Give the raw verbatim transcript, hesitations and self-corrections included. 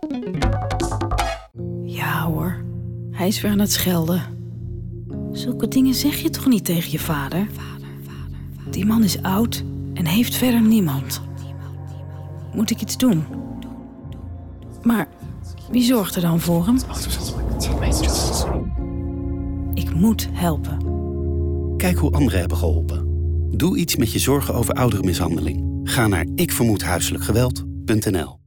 Ja hoor, hij is weer aan het schelden. Zulke dingen zeg je toch niet tegen je vader? Die man is oud en heeft verder niemand. Moet ik iets doen? Maar wie zorgt er dan voor hem? Ik moet helpen. Kijk hoe anderen hebben geholpen. Doe iets met je zorgen over ouderenmishandeling. Ga naar ik vermoed huiselijk geweld punt n l.